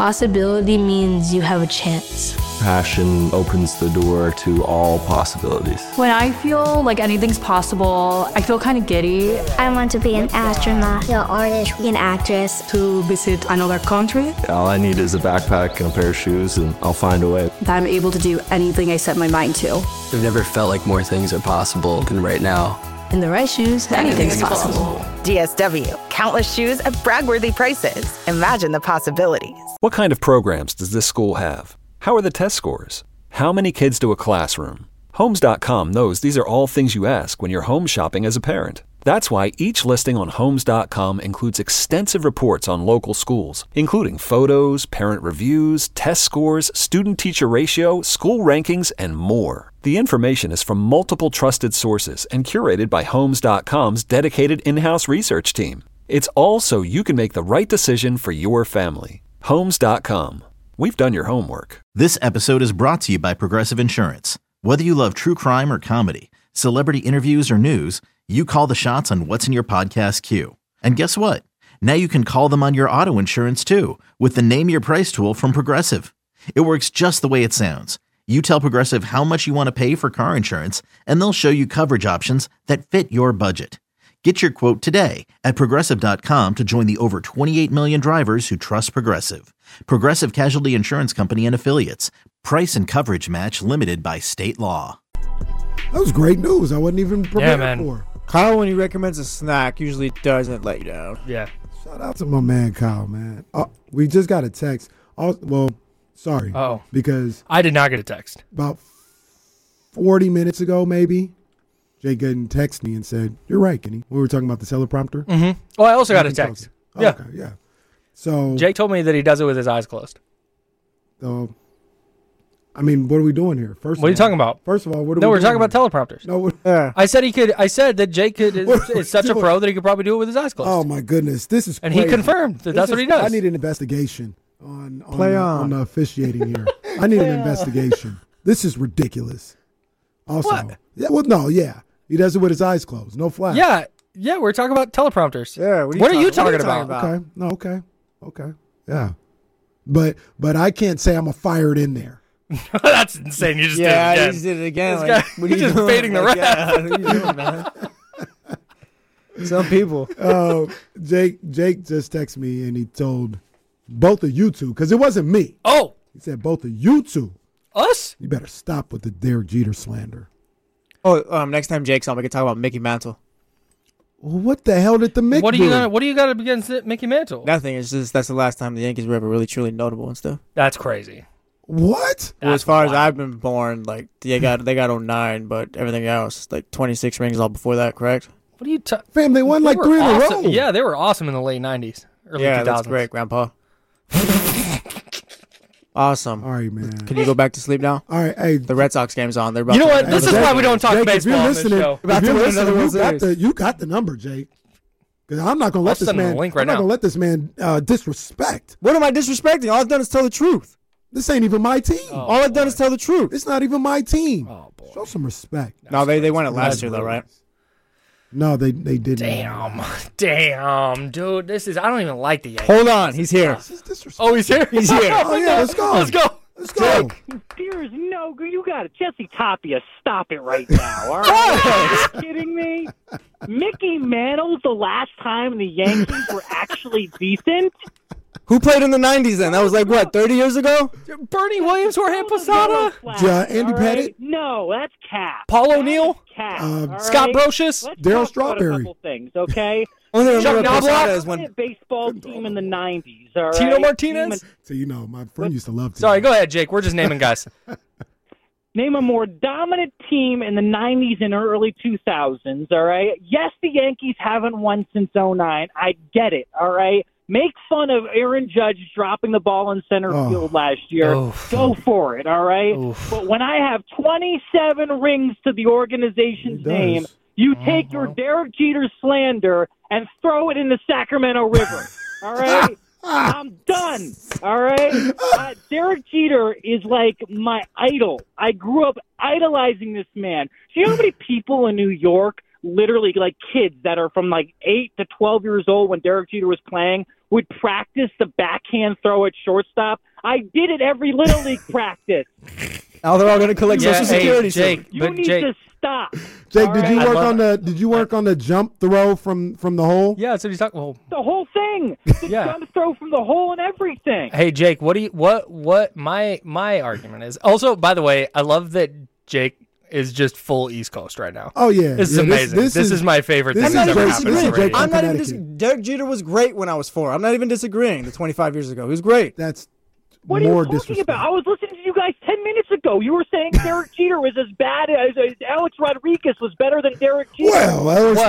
Possibility means you have a chance. Passion opens the door to all possibilities. When I feel like anything's possible, I feel kind of giddy. I want to be an astronaut, an artist, an actress. To visit another country. All I need is a backpack and a pair of shoes, and I'll find a way. That I'm able to do anything I set my mind to. I've never felt like more things are possible than right now. In the right shoes, anything's possible. DSW. Countless shoes at brag-worthy prices. Imagine the possibilities. What kind of programs does this school have? How are the test scores? How many kids do a classroom? Homes.com knows these are all things you ask when you're home shopping as a parent. That's why each listing on Homes.com includes extensive reports on local schools, including photos, parent reviews, test scores, student-teacher ratio, school rankings, and more. The information is from multiple trusted sources and curated by Homes.com's dedicated in-house research team. It's all so you can make the right decision for your family. Homes.com. We've done your homework. This episode is brought to you by Progressive Insurance. Whether you love true crime or comedy, celebrity interviews or news, you call the shots on what's in your podcast queue. And guess what? Now you can call them on your auto insurance too with the Name Your Price tool from Progressive. It works just the way it sounds. You tell Progressive how much you want to pay for car insurance, and they'll show you coverage options that fit your budget. Get your quote today at Progressive.com to join the over 28 million drivers who trust Progressive. Progressive Casualty Insurance Company and Affiliates. Price and coverage match limited by state law. That was great news. I wasn't even prepared for. Kyle, when he recommends a snack, usually doesn't let you down. Yeah. Shout out to my man Kyle, man. We just got a text. Sorry. Oh. Because I did not get a text. About 40 minutes ago, maybe, Jake Gooden texted me and said, "You're right, Kenny." We were talking about the teleprompter. Mm-hmm. Oh, I also got a text. Yeah. Okay, yeah. So Jake told me that he does it with his eyes closed. So, I mean, what are we doing here? What are you talking about? First of all, what are we doing? No, we're talking about teleprompters. No, I said he could. I said that Jake is such a pro that he could probably do it with his eyes closed. Oh my goodness, this is and crazy. he confirmed that that's what he does. I need an investigation on the officiating here. I need an investigation. This is ridiculous. Also, what? Yeah, well, no, yeah, he does it with his eyes closed, no flash. Yeah, we're talking about teleprompters. Yeah, what are you talking about? Okay, no, okay, yeah, but I can't say I'm a fired in there. That's insane. You just did it again. You just did it again. This like, guy, what are you just doing? baiting the ref. Yeah, what are you doing, man? Some people. Jake just texted me and he told both of you two, because it wasn't me. Oh. He said both of you two. Us? You better stop with the Derek Jeter slander. Oh, next time Jake's on, we can talk about Mickey Mantle. Well, what the hell did the Mick What do do? you got against Mickey Mantle? Nothing. It's just that's the last time the Yankees were ever really truly notable and stuff. That's crazy. What? Well, as far as I've been born, like they got 09, but everything else, like 26 rings all before that, correct? What are you Fam, they won like 3 in a row. Yeah, they were awesome in the late 90s, early 2000s. That's great, Grandpa. Awesome. All right, man. Can you go back to sleep now? All right, hey. The Red Sox game's on. They're about you know to what? This is why we don't talk Jake, baseball on this show. If you're listening, you got the number, Jake. Because I'm not going to let this man. Link right I'm not now. going to let this man disrespect. What am I disrespecting? All I've done is tell the truth. This ain't even my team. Oh, all I've done is tell the truth. It's not even my team. Oh, boy. Show some respect. No, they won it last year, though, right? No, they didn't. Damn, dude. This is. I don't even like the Yankees. Hold on, he's here. This is disrespect. Oh, he's here. He's here. Oh yeah, let's go. Let's go. Let's go. There is no. You got it, Jesse Tapia. Stop it right now. All right? Are you kidding me? Mickey Mantle's the last time the Yankees were actually decent. Who played in the 90s then? That was like, what, 30 years ago? Bernie Williams, Jorge Posada, Andy Pettit. No, that's Cap. Paul O'Neill, Scott Brocious, Daryl Strawberry. A couple things, okay? Chuck Knobloch, baseball team in the 90s. All right? Tino Martinez. So my friend used to love. Sorry, go ahead, Jake. We're just naming guys. Name a more dominant team in the 90s and early 2000s, all right? Yes, the Yankees haven't won since 09. I get it, all right? Make fun of Aaron Judge dropping the ball in center field last year. Go for it, all right? But when I have 27 rings to the organization's name, you take your Derek Jeter slander and throw it in the Sacramento River, all right? I'm done, all right? Derek Jeter is like my idol. I grew up idolizing this man. Do you know how many people in New York literally like kids that are from like 8 to 12 years old when Derek Jeter was playing would practice the backhand throw at shortstop. I did it every Little League practice. Now they're all going to collect Social Security. Jake, You need to stop. Jake, did you work on the jump throw from the hole? Yeah, that's what he's talking about. The whole thing. The jump throw from the hole and everything. Hey, Jake, what my argument is. Also, by the way, I love that Jake is just full East Coast right now. Oh, yeah. This is amazing. This is my favorite thing that's ever happened. I'm not even Derek Jeter was great when I was 4. I'm not even disagreeing. The 25 years ago, he was great. That's what more are you talking about? I was listening to you guys 10 minutes ago. You were saying Derek Jeter was as bad as Alex Rodriguez was better than Derek Jeter. Rodriguez.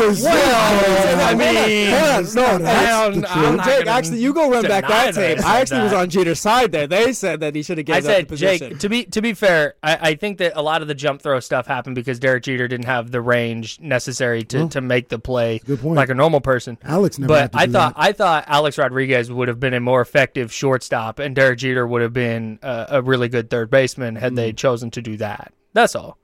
Jake, actually, you go run back that tape. I actually was on Jeter's side there. They said that he should have given up the position. Jake, to be fair, I think that a lot of the jump throw stuff happened because Derek Jeter didn't have the range necessary to make the play like a normal person. Alex never had to do that. I thought Alex Rodriguez would have been a more effective shortstop, and Derek Jeter would have been a really good third baseman had they chosen to do that. That's all.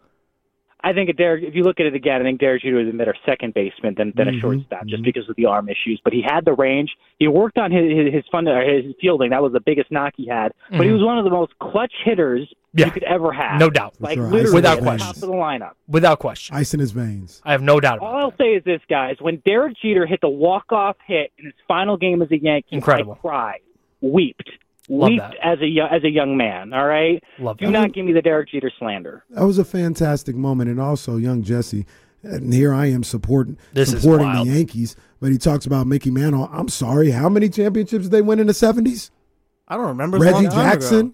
I think if you look at it again, I think Derek Jeter was a better second baseman than a shortstop, just because of the arm issues. But he had the range. He worked on his fielding. That was the biggest knock he had. But he was one of the most clutch hitters you could ever have. No doubt. Like sure. literally Without at the question. top of the lineup. Without question. Ice in his veins. I have no doubt about All I'll say is this, guys. When Derek Jeter hit the walk-off hit in his final game as a Yankee, Incredible. I cried, wept that. as a young man, all right? Do not give me the Derek Jeter slander. That was a fantastic moment, and also young Jesse. And here I am supporting wild. the Yankees, but he talks about Mickey Mantle. I'm sorry, how many championships did they win in the 70s? I don't remember. Reggie Jackson.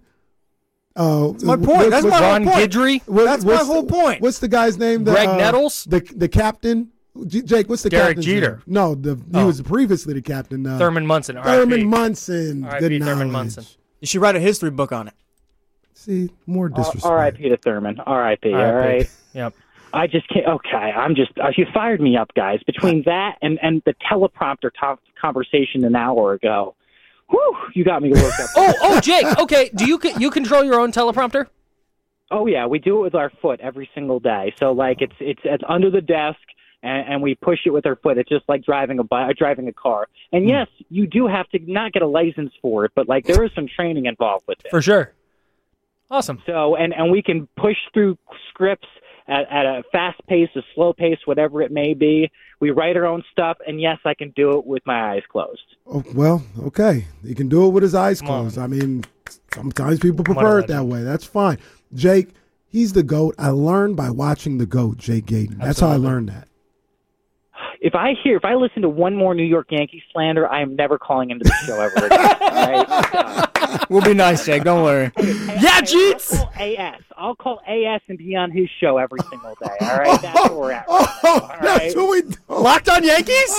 That's my point. That's my Ron whole point. Guidry. That's my whole point. What's the guy's name? Greg Nettles? The captain. Jake, what's the Derek captain's Jeter. name? No, he was previously the captain. Thurman Munson. Thurman Munson. R.I.P. Thurman Munson. You should write a history book on it. See, more disrespect. R.I.P. to Thurman. R.I.P. All right. Yep. I just can't. Okay, you fired me up, guys. Between that and the teleprompter conversation an hour ago, whew, you got me worked up. Oh, Jake. Okay, do you control your own teleprompter? Oh yeah, we do it with our foot every single day. So like it's under the desk. And we push it with our foot. It's just like driving a car. And yes, you do have to not get a license for it, but like there is some training involved with it. For sure. Awesome. So and we can push through scripts at a fast pace, a slow pace, whatever it may be. We write our own stuff, and yes, I can do it with my eyes closed. Oh, well, okay. He can do it with his eyes closed. I mean, sometimes people prefer it that way. That's fine. Jake, he's the GOAT. I learned by watching the GOAT, Jake Gayton. That's how I learned that. If I listen to one more New York Yankees slander, I am never calling into the show ever again. Right? We'll be nice, Jake. Don't worry. Yeah, Jeets! I'll call AS and be on his show every single day. All right, that's where we're at. Right That's what we do. Locked on Yankees?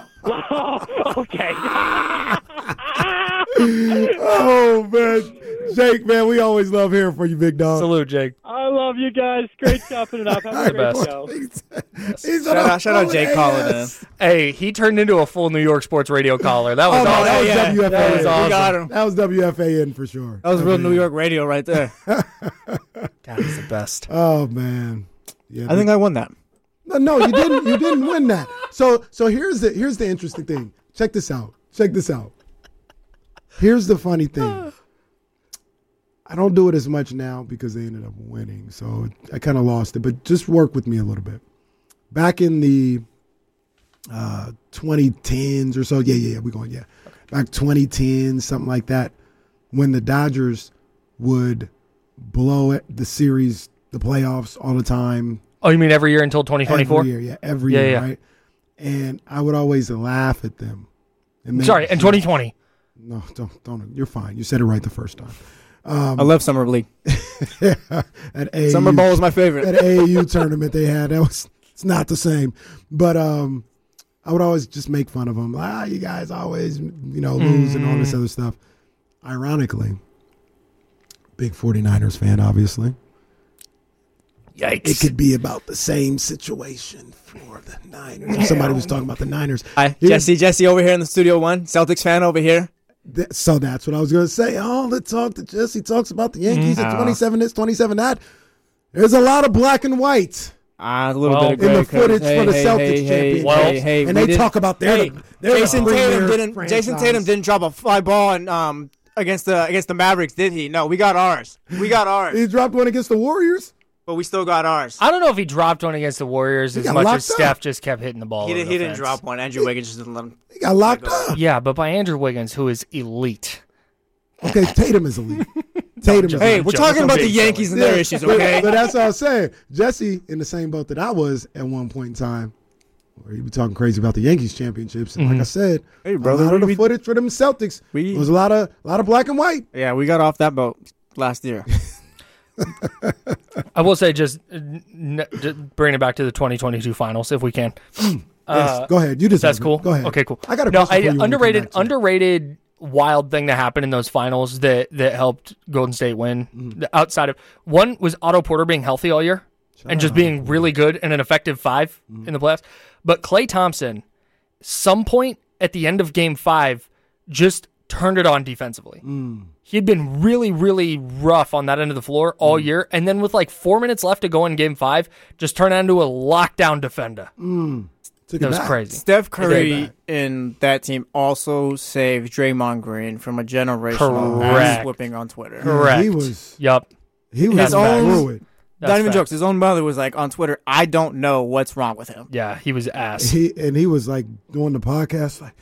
Okay. Oh, man. Jake, man, we always love hearing from you, big dog. Salute, Jake. I love you guys. Great chopping it up. Have a great show. Shout out Jake Collin. Hey, he turned into a full New York sports radio caller. That was awesome. That was WFAN. That was awesome. We got him. That was WFAN for sure. That was real New York radio right there. God, he's the best. Oh, man. Yeah, I think I won that. No, you didn't. You didn't win that. So here's the interesting thing. Check this out. Here's the funny thing. I don't do it as much now because they ended up winning, so I kind of lost it. But just work with me a little bit. Back in the 2010s or so, we're going, yeah. Okay. Back 2010, something like that, when the Dodgers would blow it, the series, the playoffs all the time. Oh, you mean every year until 2024? Every year, right? And I would always laugh at them. Sorry, in 2020. No, don't. You're fine. You said it right the first time. I love Summer League. At AAU, Summer Bowl was my favorite. At AAU tournament they had, it's not the same. But I would always just make fun of them. You guys always, lose and all this other stuff. Ironically, big 49ers fan, obviously. Yikes. It could be about the same situation for the Niners. Somebody was talking about the Niners. Hi, Jesse over here in the Studio One, Celtics fan over here. So that's what I was going to say. All the talk that Jesse talks about the Yankees at 27 this, 27 that. There's a lot of black and white A little bit of in the Greg, footage for the Celtics championship. And they talk about their Jason Tatum didn't drop a fly ball and against the Mavericks, did he? No, we got ours. He dropped one against the Warriors, but we still got ours. I don't know if he dropped one against the Warriors as much as Steph just kept hitting the ball. He didn't drop one. Andrew Wiggins just didn't let him. He got locked up. Yeah, but by Andrew Wiggins, who is elite. Okay, Tatum is elite. We're talking about the Yankees and their issues, okay? But that's what I was saying. Jesse, in the same boat that I was at one point in time, where he was talking crazy about the Yankees championships. And like I said, hey, brother, a lot of the footage for them Celtics was a lot of black and white. Yeah, we got off that boat last year. I will say, just bring it back to the 2022 finals if we can. Yes, go ahead. You deserve That's cool. It. Go ahead. Okay, cool. I got a question for you. Underrated wild thing that happened in those finals that helped Golden State win. Outside of one was Otto Porter being healthy all year and just being really good and an effective 5 in the playoffs. But Klay Thompson, some point at the end of Game 5, just turned it on defensively. He had been really, really rough on that end of the floor all year, and then with like 4 minutes left to go in Game 5, just turned it into a lockdown defender. That was crazy. Steph Curry in that team also saved Draymond Green from a generational ass whipping on Twitter. Correct. He was. Yep. He was through it. Not even jokes. His own mother was like on Twitter, I don't know what's wrong with him. Yeah, he was ass. He was like doing the podcast like,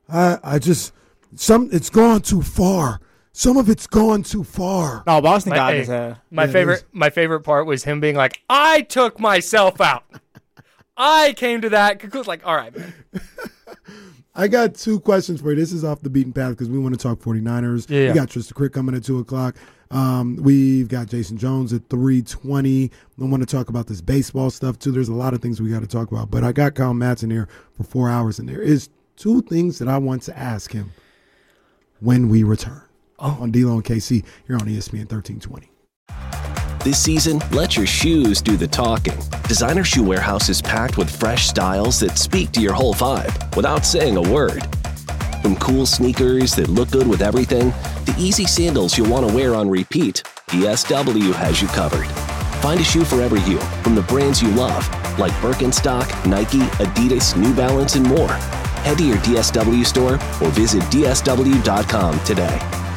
it's gone too far. Some of it's gone too far. No, Boston got his head. My favorite part was him being like, I took myself out. I came to that conclusion. Like, all right, man. I got 2 questions for you. This is off the beaten path because we want to talk 49ers. Yeah. We got Tristan Crick coming at 2 o'clock. We've got Jason Jones at 3:20. I want to talk about this baseball stuff, too. There's a lot of things we got to talk about. But I got Kyle Matson here for 4 hours, and there is 2 things that I want to ask him when we return on D-Lo and KC here on ESPN 1320. This season, let your shoes do the talking. Designer Shoe Warehouse is packed with fresh styles that speak to your whole vibe without saying a word. From cool sneakers that look good with everything, to easy sandals you'll want to wear on repeat, DSW has you covered. Find a shoe for every you from the brands you love, like Birkenstock, Nike, Adidas, New Balance, and more. Head to your DSW store or visit DSW.com today.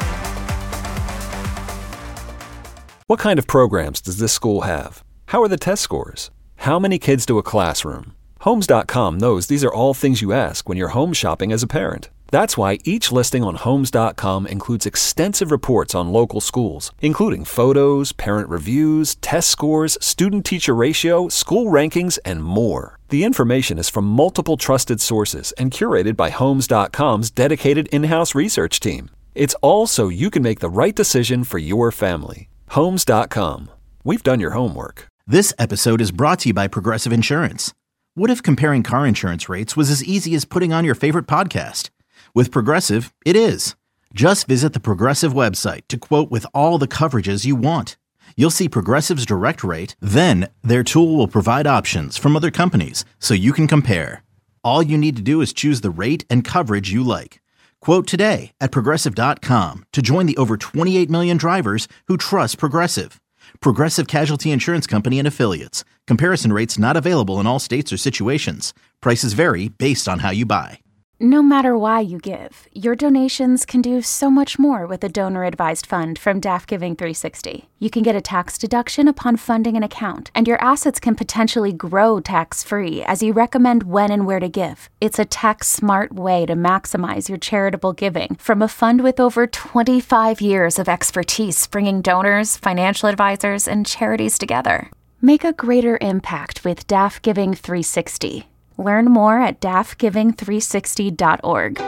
What kind of programs does this school have? How are the test scores? How many kids do a classroom? Homes.com knows these are all things you ask when you're home shopping as a parent. That's why each listing on Homes.com includes extensive reports on local schools, including photos, parent reviews, test scores, student-teacher ratio, school rankings, and more. The information is from multiple trusted sources and curated by Homes.com's dedicated in-house research team. It's all so you can make the right decision for your family. Homes.com. We've done your homework. This episode is brought to you by Progressive Insurance. What if comparing car insurance rates was as easy as putting on your favorite podcast? With Progressive, it is. Just visit the Progressive website to quote with all the coverages you want. You'll see Progressive's direct rate, then their tool will provide options from other companies so you can compare. All you need to do is choose the rate and coverage you like. Quote today at Progressive.com to join the over 28 million drivers who trust Progressive. Progressive Casualty Insurance Company and Affiliates. Comparison rates not available in all states or situations. Prices vary based on how you buy. No matter why you give, your donations can do so much more with a donor-advised fund from DAF Giving 360. You can get a tax deduction upon funding an account, and your assets can potentially grow tax-free as you recommend when and where to give. It's a tax-smart way to maximize your charitable giving from a fund with over 25 years of expertise bringing donors, financial advisors, and charities together. Make a greater impact with DAF Giving 360. Learn more at dafgiving360.org.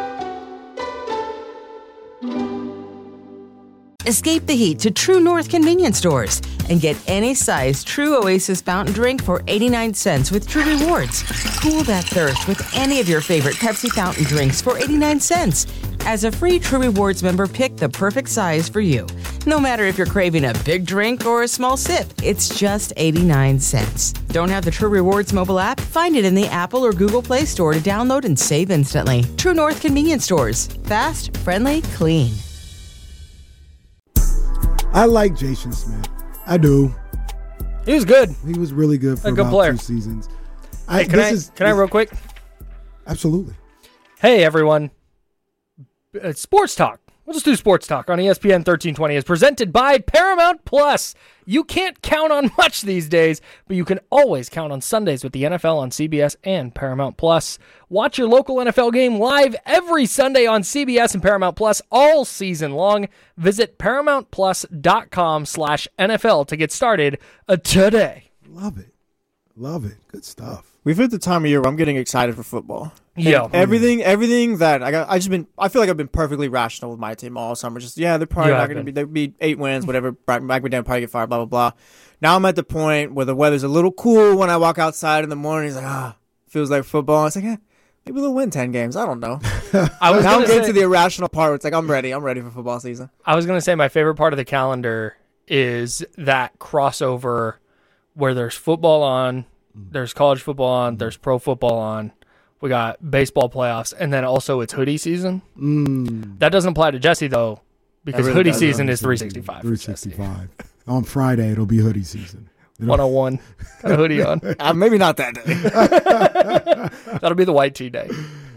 Escape the heat to True North convenience stores and get any size True Oasis fountain drink for 89 cents with True Rewards. Cool that thirst with any of your favorite Pepsi fountain drinks for 89 cents. As a free True Rewards member, pick the perfect size for you. No matter if you're craving a big drink or a small sip, it's just 89 cents. Don't have the True Rewards mobile app? Find it in the Apple or Google Play Store to download and save instantly. True North convenience stores. Fast, friendly, clean. I like Jason Smith. I do. He was good. He was really good for A good about player. 2 seasons. Hey, can I real quick? Absolutely. Hey, everyone. Sports Talk. We'll just do Sports Talk on ESPN 1320 is presented by Paramount Plus. You can't count on much these days, but you can always count on Sundays with the NFL on CBS and Paramount Plus. Watch your local NFL game live every Sunday on CBS and Paramount Plus all season long. Visit ParamountPlus.com/NFL to get started today. Love it. Love it. Good stuff. We've hit the time of year where I'm getting excited for football. Yeah. Everything that I feel like I've been perfectly rational with my team all summer. Just, they're probably not going to be, they'll be 8 wins, whatever. Mike McDaniel probably get fired, blah, blah, blah. Now I'm at the point where the weather's a little cool when I walk outside in the morning. It's like, feels like football. It's like, maybe we'll win 10 games. I don't know. I'm getting to the irrational part where it's like, I'm ready for football season. I was going to say my favorite part of the calendar is that crossover where there's football on, there's college football on, there's pro football on. We got baseball playoffs, and then also it's hoodie season. That doesn't apply to Jesse, though, because hoodie season is 365. 365. On Friday, it'll be hoodie season. 101. Got a hoodie on. Maybe not that day. That'll be the white tee day.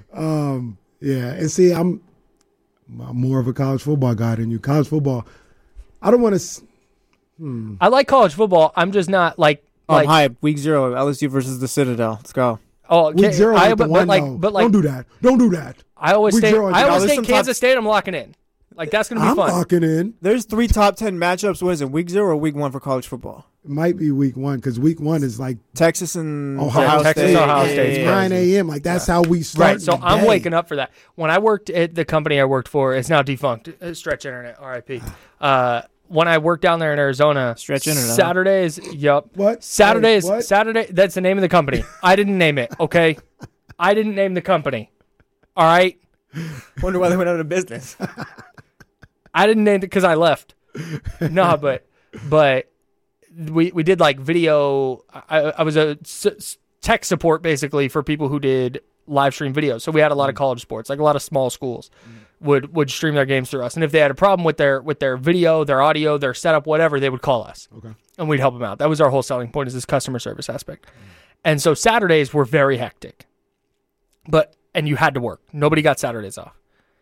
Yeah, and see, I'm more of a college football guy than you. College football, I don't want to... I like college football. I'm just not like... I'm hyped. Week 0, LSU versus the Citadel. Let's go. Oh, Week 0 but don't do that. Don't do that. I always say Kansas State. I'm locking in. Like, that's going to be fun. I'm locking in. There's 3 top 10 matchups. What is it, week 0 or week 1 for college football? It might be week 1 because week 1 is like Texas and Ohio State. Ohio State. 9 a.m. Like, that's how we start. Right, so I'm waking up for that. When I worked at the company I worked for, it's now defunct, Stretch Internet, RIP. When I worked down there in Arizona, Stretch Internet. Saturdays, What? Saturdays, What? Saturday, that's the name of the company. I didn't name it, okay? I didn't name the company. All right? Wonder why they went out of business. I didn't name it because I left. No, but we did like video. I was a tech support basically for people who did live stream videos. So we had a lot of college sports, like a lot of small schools would stream their games through us. And if they had a problem with their video, their audio, their setup, whatever, they would call us. Okay. And we'd help them out. That was our whole selling point, is this customer service aspect. And so Saturdays were very hectic. And you had to work. Nobody got Saturdays off.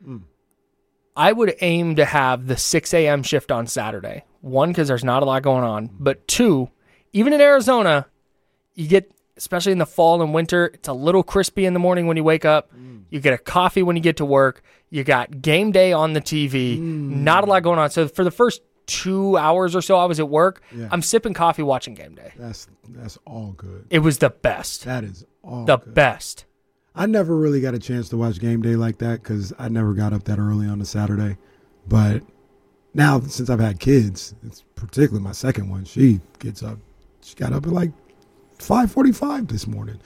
I would aim to have the 6 a.m. shift on Saturday. 1, because there's not a lot going on. But 2, even in Arizona, you get, especially in the fall and winter, it's a little crispy in the morning when you wake up. You get a coffee when you get to work. You got game day on the TV. Not a lot going on. So for the first 2 hours or so I was at work, I'm sipping coffee watching game day. That's all good. It was the best. That is all the good. best. I never really got a chance to watch game day like that because I never got up that early on a Saturday. But now, since I've had kids, it's particularly my second one, she gets up. She got up at like 5:45 this morning.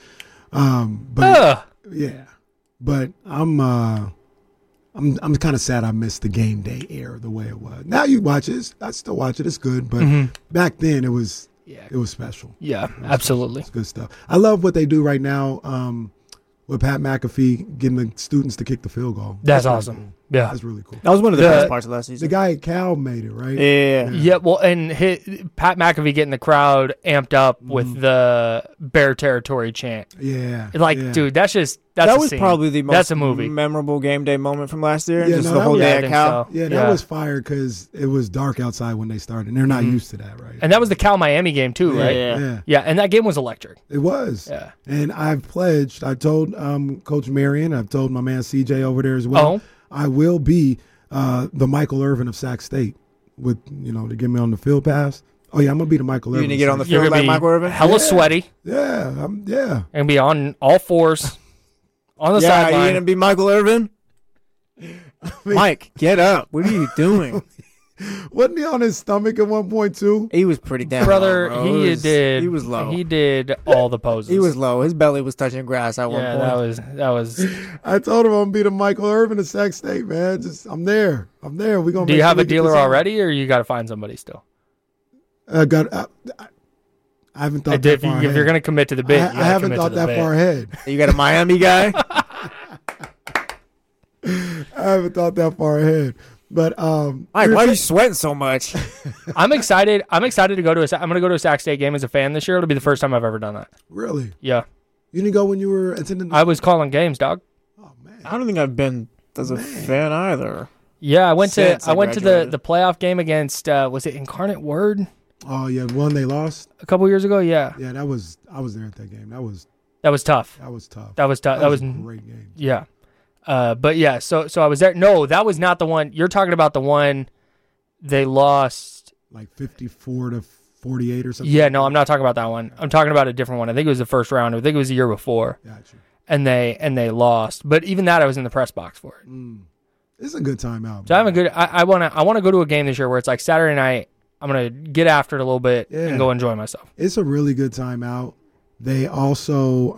Yeah. But I'm kind of sad I missed the game day air the way it was. Now you watch it. I still watch it. It's good. But back then it was special. Yeah, absolutely. It's good stuff. I love what they do right now with Pat McAfee getting the students to kick the field goal. That's awesome. Cool. Yeah. That's really cool. That was one of the best parts of last season. The guy at Cal made it, right? Yeah, well, and Pat McAfee getting the crowd amped up with the Bear Territory chant. Yeah. Dude, that's a was scene. probably the most That's a movie. memorable game day moment from last year. Yeah, just no, the whole that day was- at Cal. so. Yeah, that was fire because it was dark outside when they started. And they're not used to that, right? And that was the Cal-Miami game too, right? Yeah. And that game was electric. It was. Yeah. And I've pledged, I told Coach Marion, I've told my man CJ over there as well, I will be the Michael Irvin of Sac State with, to get me on the field pass. Oh, yeah, I'm going to be the Michael Irvin. You going to get on the You're field gonna like be Michael Irvin? hella sweaty. Yeah. Yeah. And be on all fours on the Are you sideline. going to be Michael Irvin? Mike, get up. What are you doing? Wasn't he on his stomach at one point, too? He was pretty down. Brother, low, bro. he was low. He did all the poses. He was low. His belly was touching grass at one Yeah, point. that was. I told him I'm going to be the Michael Irvin of Sac State, man. I'm there. We're going to Do you have a dealer already, or you got to find somebody still? I haven't thought that far ahead. If you're going to commit to the bid, I haven't thought that far ahead. You got a Miami guy? I haven't thought that far ahead. But why are you sweating so much? I'm excited. I'm excited to go to I'm going to go to a Sac State game as a fan this year. It'll be the first time I've ever done that. Really? Yeah. You didn't go when you were attending? I was calling games, dog. Oh man. I don't think I've been as a fan either. Yeah, I went to graduated. the playoff game against was it Incarnate Word? Oh yeah, one they lost a couple years ago. Yeah. Yeah, I was there at that game. That was tough. That was tough. That was tough. That was a great game. Yeah. But yeah, so I was there. No, that was not the one. You're talking about the one they lost like 54-48 or something. Yeah, no, I'm not talking about that one. I'm talking about a different one. I think it was the first round. I think it was the year before. Gotcha. And they lost. But even that, I was in the press box for it. It's a good time out. So I want to go to a game this year where it's like Saturday night. I'm gonna get after it a little bit and go enjoy myself. It's a really good time out. They also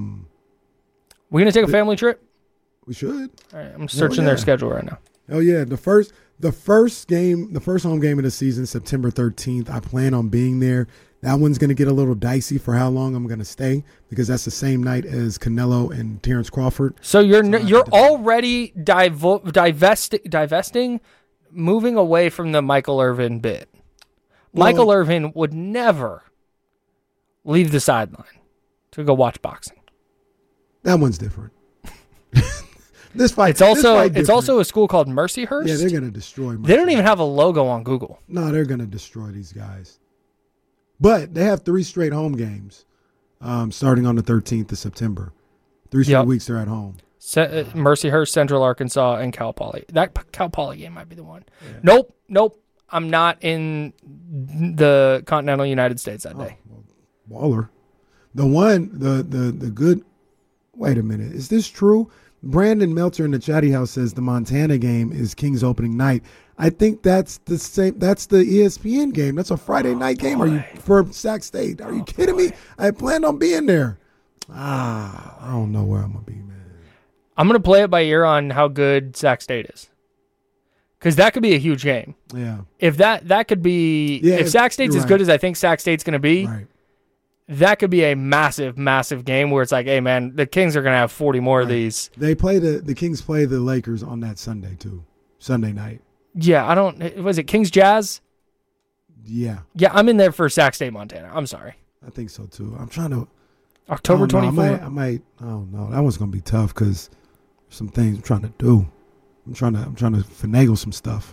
we're gonna take a family trip. We should. All right, I'm searching their schedule right now. Oh yeah, the first home game of the season, September 13th. I plan on being there. That one's going to get a little dicey for how long I'm going to stay because that's the same night as Canelo and Terrence Crawford. So you're already divesting, moving away from the Michael Irvin bit. Michael Irvin would never leave the sideline to go watch boxing. That one's different. This fight. It's also a school called Mercyhurst. Yeah, they're going to destroy Mercyhurst. They don't even have a logo on Google. No, they're going to destroy these guys. But they have 3 straight home games starting on the 13th of September. 3 straight weeks they're at home. Mercyhurst, Central Arkansas, and Cal Poly. That Cal Poly game might be the one. Yeah. Nope. I'm not in the continental United States that day. Baller. The good. Wait a minute. Is this true? Brandon Meltzer in the Chatty House says the Montana game is King's opening night. I think that's the same. That's the ESPN game. That's a Friday night game. Are you for Sac State? Are you kidding me? I planned on being there. I don't know where I'm gonna be, man. I'm gonna play it by ear on how good Sac State is, because that could be a huge game. Yeah. If that could be, if Sac State's as good as I think Sac State's gonna be, that could be a massive, massive game where it's like, hey man, the Kings are gonna have 40 more of these. They play the Kings play the Lakers on that Sunday too, Sunday night. Yeah, was it Kings Jazz? Yeah. Yeah, I'm in there for Sac State, Montana. I'm sorry. I think so too. I'm trying to. October 24th? I might. I don't know. That one's going to be tough because some things I'm trying to do. I'm trying to finagle some stuff.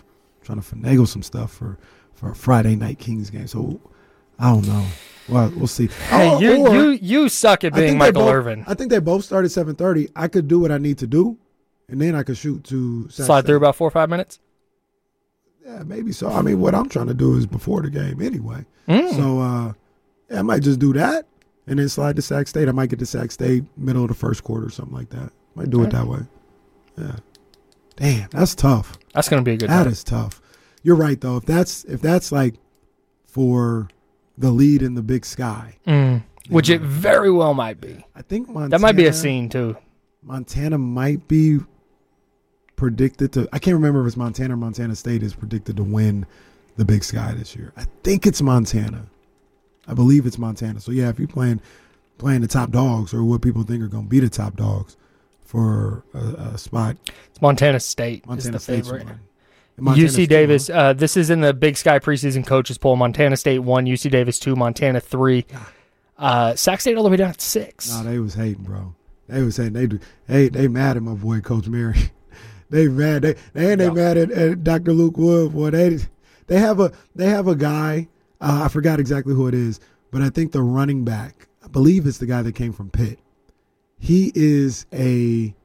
For a Friday night Kings game. So I don't know. Well, we'll see. Hey, you suck at being Michael Irvin. I think they both start at 7:30. I could do what I need to do, and then I could shoot to slide through about 4 or 5 minutes. Yeah, maybe so. I mean, what I'm trying to do is before the game anyway. So I might just do that and then slide to Sac State. I might get to Sac State middle of the first quarter or something like that. Might do it that way. Yeah. Damn, that's tough. That's going to be a good That night. is tough. You're right though. If that's like for the lead in the Big Sky, which it very well might be. I think Montana, that might be a scene too. Montana might be predicted to. I can't remember if it's Montana or Montana State is predicted to win the Big Sky this year. I think it's Montana. I believe it's Montana. So yeah, if you're playing the top dogs or what people think are going to be the top dogs for a spot, it's Montana State. Montana is the favorite. UC Davis. This is in the Big Sky preseason coaches poll. Montana State 1, UC Davis 2, Montana 3. Sac State all the way down at 6. No, they was hating, bro. They was hating. They mad at my boy Coach Mary. They mad. They mad at Dr. Luke Wood. Boy, they have a guy. I forgot exactly who it is, but I think the running back. I believe it's the guy that came from Pitt. He is a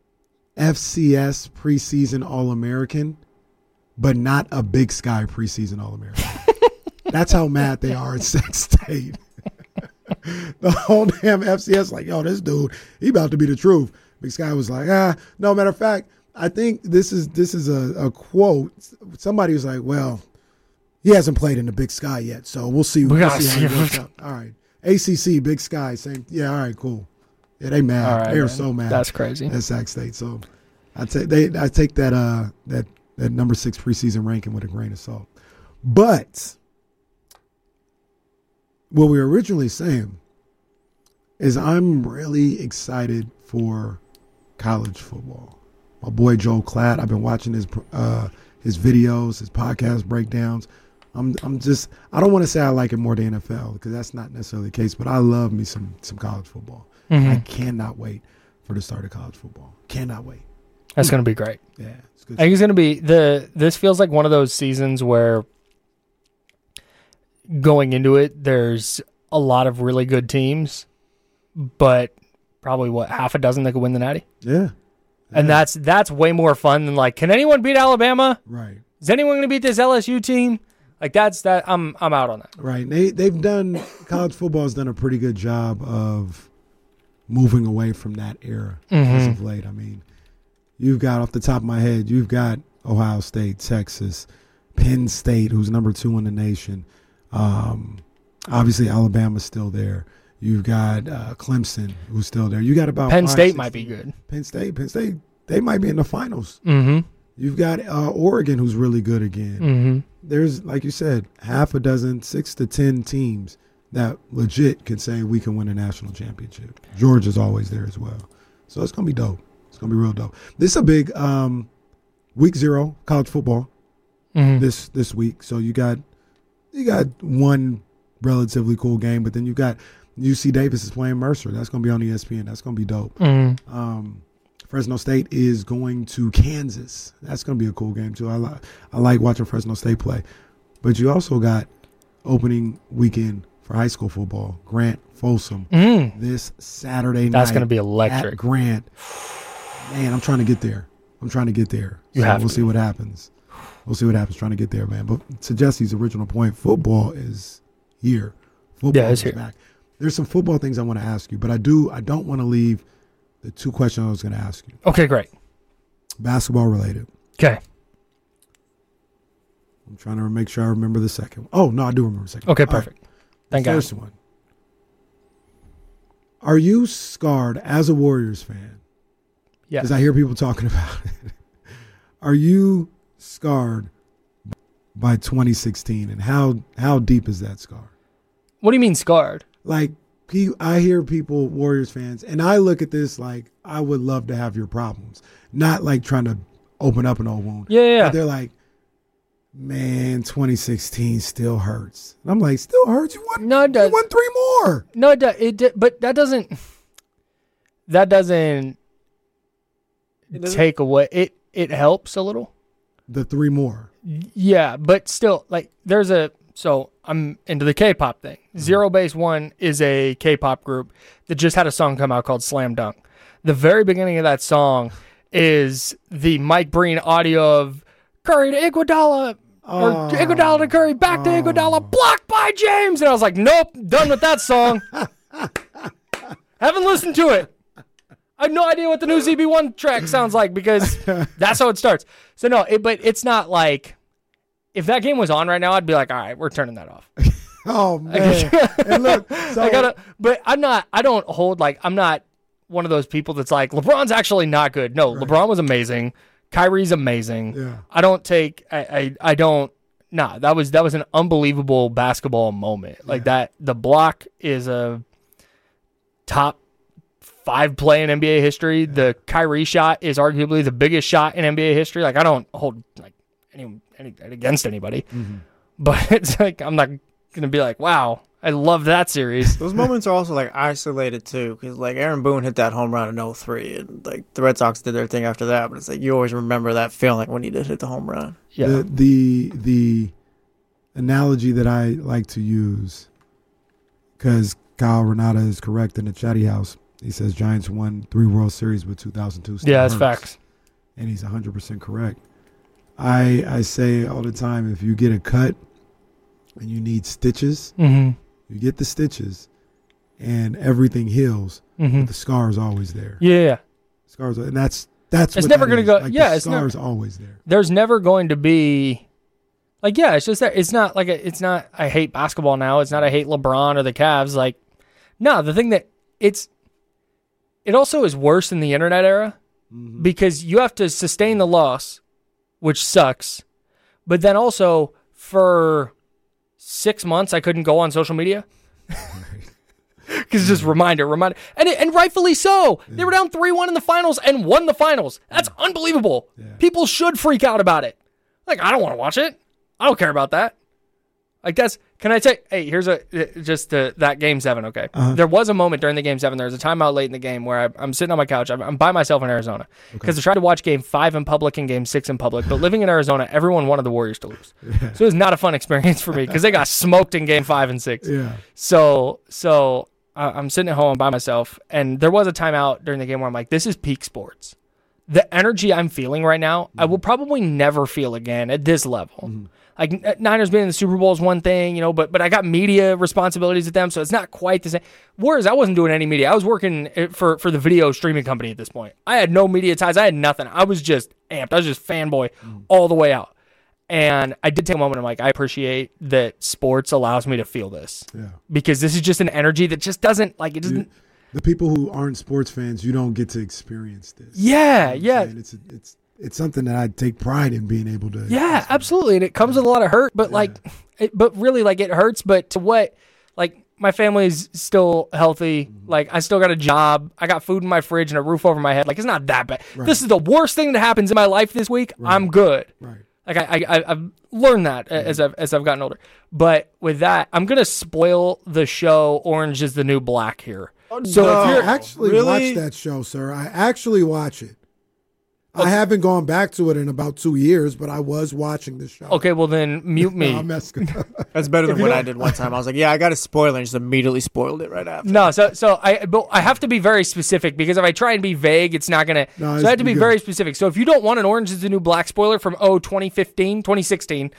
FCS preseason All-American, but not a Big Sky preseason All-American. That's how mad they are at Sac State. The whole damn FCS like, yo, this dude, he about to be the truth. Big Sky was like, no, matter of fact, I think this is a quote. Somebody was like, well, he hasn't played in the Big Sky yet, so we'll see. We'll see how it works out. All right. ACC, Big Sky, same. Yeah, all right, cool. Yeah, they mad. Right, they are so mad. That's crazy. At Sac State. So I take that number 6 preseason ranking with a grain of salt. But what we were originally saying is I'm really excited for college football. My boy Joel Klatt, I've been watching his videos, his podcast breakdowns. I don't want to say I like it more than NFL because that's not necessarily the case, but I love me some college football. Mm-hmm. I cannot wait for the start of college football. Cannot wait. That's going to be great. Yeah, it's good. I think it's going to be this feels like one of those seasons where going into it, there's a lot of really good teams, but probably half a dozen that could win the Natty. Yeah. And that's way more fun than like, can anyone beat Alabama? Right. Is anyone going to beat this LSU team? Like I'm out on that. Right. College football has done a pretty good job of moving away from that era as of late. I mean, you've got off the top of my head, you've got Ohio State, Texas, Penn State, who's number 2 in the nation. Obviously Alabama's still there. You've got Clemson, who's still there. You got about Penn State might be good. Penn State, they might be in the finals. Mm-hmm. You've got Oregon, who's really good again. Mm-hmm. There's, like you said, half a dozen, 6 to 10 teams that legit can say we can win a national championship. Georgia's always there as well. So it's going to be dope. It's going to be real dope. this is a big week 0 college football this week. So you got one relatively cool game, but then you got UC Davis is playing Mercer. That's going to be on ESPN. That's going to be dope. Fresno State is going to Kansas. That's going to be a cool game, too. I like watching Fresno State play. But you also got opening weekend for high school football, Grant Folsom, this Saturday night. That's going to be electric. At Grant. Man, I'm trying to get there. We'll see what happens. We'll see what happens trying to get there, man. But to Jesse's original point, football is here. Football is here. Back. There's some football things I want to ask you, but I don't want to leave the 2 questions I was going to ask you. Okay, great. Basketball related. Okay. I'm trying to make sure I remember the second one. Oh, no, I do remember the second one. Okay, perfect. Thank God. First one. Are you scarred as a Warriors fan? Yes. Because I hear people talking about it. Are you scarred by 2016, and how deep is that scar? What do you mean scarred? Like, I hear people, Warriors fans, and I look at this like I would love to have your problems, not like trying to open up an old wound. Yeah. But they're like, man, 2016 still hurts. And I'm like, still hurts? You won 3 more. No, but that doesn't take away. It helps a little. The 3 more. Yeah, but still, like, so I'm into the K-pop thing. Zero Base One is a K-pop group that just had a song come out called Slam Dunk. The very beginning of that song is the Mike Breen audio of Curry to Iguodala, or Iguodala to Curry, back to Iguodala, blocked by James. And I was like, nope, done with that song. Haven't listened to it. I have no idea what the new ZB1 track sounds like because that's how it starts. So no, but it's not like, if that game was on right now, I'd be like, all right, we're turning that off. Oh man! And look, so but I'm not one of those people that's like, LeBron's actually not good. No, right. LeBron was amazing. Kyrie's amazing. Yeah. That was an unbelievable basketball moment. Like that, the block is a top 5 play in NBA history. Yeah. The Kyrie shot is arguably the biggest shot in NBA history. Like, I don't hold like any against anybody, but it's like I'm not gonna be like, wow, I love that series. Those moments are also like isolated too, because like Aaron Boone hit that home run in 2003, and like the Red Sox did their thing after that. But it's like you always remember that feeling when he did hit the home run. Yeah. The analogy that I like to use, because Kyle Renata is correct in the Chatty House. He says Giants won 3 World Series with 2002. Yeah, that's facts. And he's 100% correct. I say all the time, if you get a cut and you need stitches, you get the stitches and everything heals, but the scar is always there. Yeah. Scars, and that's it's never going to go. Like, yeah, the it's scar is always there. There's never going to be like, yeah, it's just that it's not like it's not I hate basketball now. It's not I hate LeBron or the Cavs. Like, no, the thing that it also is worse in the internet era because you have to sustain the loss, which sucks. But then also for 6 months, I couldn't go on social media. Because it's just reminder. And rightfully so. Yeah. They were down 3-1 in the finals and won the finals. That's unbelievable. Yeah. People should freak out about it. Like, I don't want to watch it. I don't care about that. Like, can I say, hey, here's that Game 7, okay? There was a moment during the Game 7, there was a timeout late in the game where I'm sitting on my couch. I'm by myself in Arizona because I tried to watch Game 5 in public and Game 6 in public, but living in Arizona, everyone wanted the Warriors to lose. Yeah. So it was not a fun experience for me because they got smoked in Game 5 and 6. Yeah. So I'm sitting at home by myself, and there was a timeout during the game where I'm like, this is peak sports. The energy I'm feeling right now, I will probably never feel again at this level. Like, Niners being in the Super Bowl is one thing, but I got media responsibilities with them, so it's not quite the same. Warriors, I wasn't doing any media. I was working for the video streaming company at this point. I had no media ties. I had nothing. I was just amped. I was just fanboy all the way out. And I did take a moment. I'm like, I appreciate that sports allows me to feel this. Yeah. Because this is just an energy that just doesn't, like, it doesn't. The people who aren't sports fans, you don't get to experience this. Yeah, It's something that I take pride in being able to. Yeah, absolutely. And it comes with a lot of hurt, but really, it hurts. But to what, like, my family's still healthy. Like, I still got a job. I got food in my fridge and a roof over my head. Like, it's not that bad. Right. This is the worst thing that happens in my life this week. Right. I'm good. Right. Like, I've learned that as I've gotten older. But with that, I'm gonna spoil the show Orange is the New Black here. So if you're actually watch that show, sir, I actually watch it. Okay. I haven't gone back to it in about 2 years, but I was watching the show. Okay, well then mute me. I'm messing up. That's better than what I did one time. I was like, yeah, I got to spoil it, and just immediately spoiled it right after. No, so I have to be very specific because if I try and be vague, it's not going to. So I have to be very specific. So if you don't want an Orange is the New Black spoiler from 2016,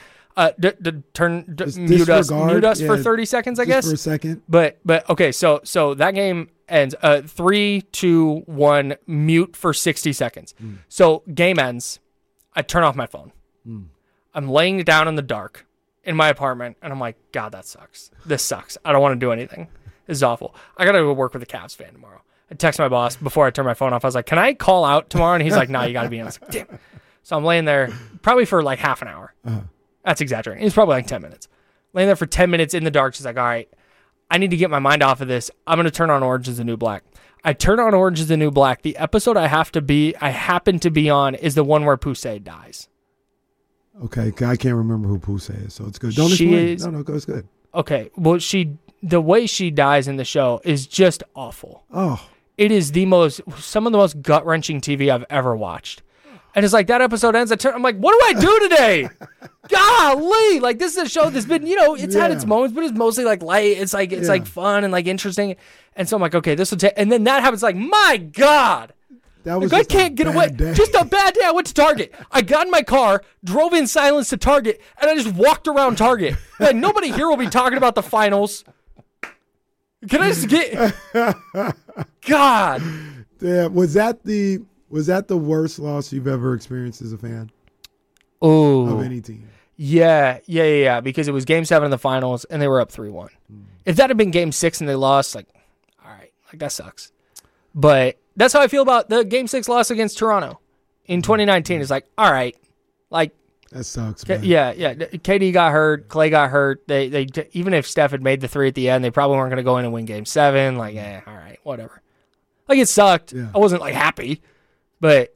mute us for 30 seconds, I guess. For a second. But okay, so that game ends 3, 2, 1, mute for 60 seconds. So game ends. I turn off my phone. I'm laying down in the dark in my apartment, and I'm like, God, that sucks. This sucks. I don't want to do anything. This is awful. I got to go work with a Cavs fan tomorrow. I text my boss before I turn my phone off. I was like, can I call out tomorrow? And he's like, no, you got to be in. I was like, damn. So I'm laying there probably for like half an hour. That's exaggerating. It's probably like 10 minutes. Laying there for 10 minutes in the dark. She's like, all right, I need to get my mind off of this. I'm going to turn on Orange is the New Black. I turn on Orange is the New Black. The episode I happen to be on is the one where Poussey dies. Okay, I can't remember who Poussey is, so it's good. Don't explain. No, it's good. Okay, well, the way she dies in the show is just awful. Oh. It is some of the most gut-wrenching TV I've ever watched. And it's like that episode ends. I'm like, what do I do today? Golly! Like, this is a show that's been, it's had its moments, but it's mostly like light. It's like fun and like interesting. And so I'm like, okay, this will take. And then that happens. Like, my God, that was I can't get away. Day. Just a bad day. I went to Target. I got in my car, drove in silence to Target, and I just walked around Target. Like, nobody here will be talking about the finals. Can I just get? God. Yeah. Was that the worst loss you've ever experienced as a fan? Oh, of any team? Yeah. Because it was Game 7 in the finals, and they were up 3-1. If that had been Game 6 and they lost, like, all right, like that sucks. But that's how I feel about the Game 6 loss against Toronto in 2019. It's like, all right, like that sucks. Man. Yeah. KD got hurt, Clay got hurt. They even if Steph had made the 3 at the end, they probably weren't going to go in and win Game 7. Like, all right, whatever. Like, it sucked. Yeah. I wasn't like happy. But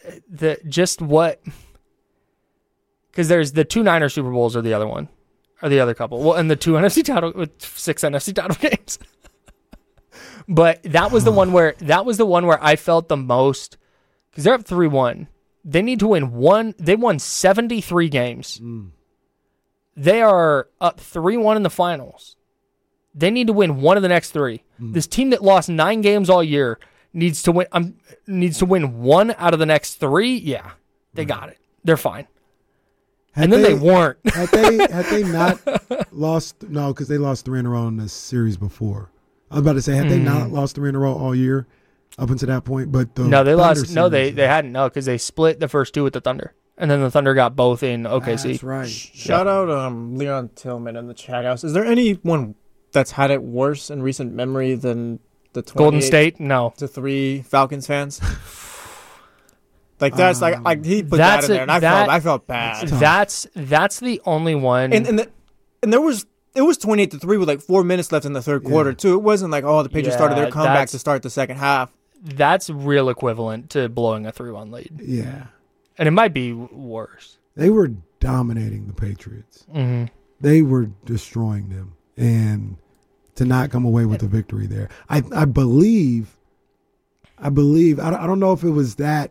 because there's the 2 Niners Super Bowls or the other one, or the other couple. Well, and the 2 NFC title with 6 NFC title games. But that was the one where I felt the most, because they're up 3-1. They need to win one. They won 73 games. They are up 3-1 in the finals. They need to win one of the next 3. This team that lost 9 games all year needs to win one out of the next 3. Yeah, they got it. They're fine. They weren't. Had they not lost? No, because they lost 3 in a row in the series before. I was about to say, had they not lost 3 in a row all year up until that point? But they lost. No, they hadn't. No, because they split the first 2 with the Thunder, and then the Thunder got both in OKC. That's right. Shout out Leon Tillman in the chat house. Is there anyone that's had it worse in recent memory than the Golden State? No. To 3 Falcons fans? Like, that's like he put that in there, and I felt bad. That's the only one. And there was. It was 28-3 with like 4 minutes left in the third quarter too. It wasn't like, the Patriots started their comeback to start the second half. That's real equivalent to blowing a 3-1 lead. Yeah. And it might be worse. They were dominating the Patriots. Mm-hmm. They were destroying them, and to not come away with the victory there, I believe. I don't know if it was that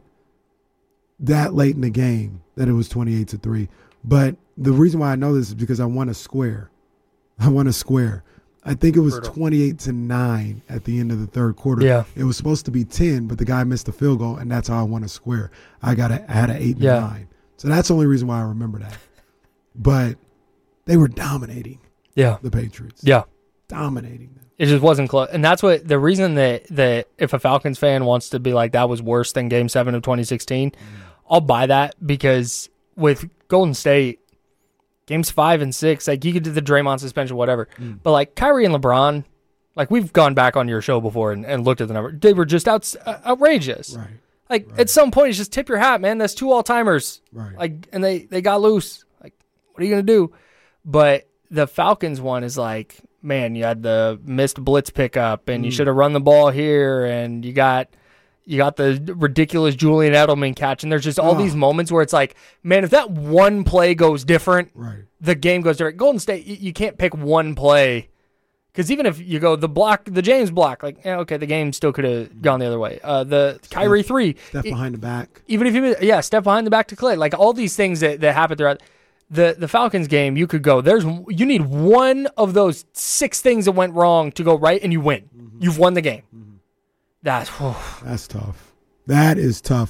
late in the game that it was 28-3, but the reason why I know this is because I won a square. I think it was 28-9 at the end of the third quarter. Yeah. It was supposed to be 10, but the guy missed the field goal, and that's how I won a square. I had an 8-9. So that's the only reason why I remember that. But they were dominating the Patriots. Yeah. Dominating them. It just wasn't close. And that's what the reason that if a Falcons fan wants to be like, that was worse than Game 7 of 2016, I'll buy that, because with Golden State, Games 5 and 6, like, you could do the Draymond suspension, whatever. But, like, Kyrie and LeBron, like, we've gone back on your show before and looked at the number. They were just outrageous. Right. Like, at some point, it's just tip your hat, man. That's 2 all-timers. Right. Like, and they got loose. Like, what are you going to do? But the Falcons one is like, man, you had the missed blitz pickup, and you should have run the ball here, and you got the ridiculous Julian Edelman catch, and there's just all these moments where it's like, man, if that one play goes different, the game goes different. Golden State, you can't pick one play, because even if you go the James block, like, yeah, okay, the game still could have gone the other way. The Kyrie 3. Step behind the back. Even if you, step behind the back to Clay. Like, all these things that happen throughout. The Falcons game, you could go, you need one of those 6 things that went wrong to go right, and you win. You've won the game. That's tough. That is tough.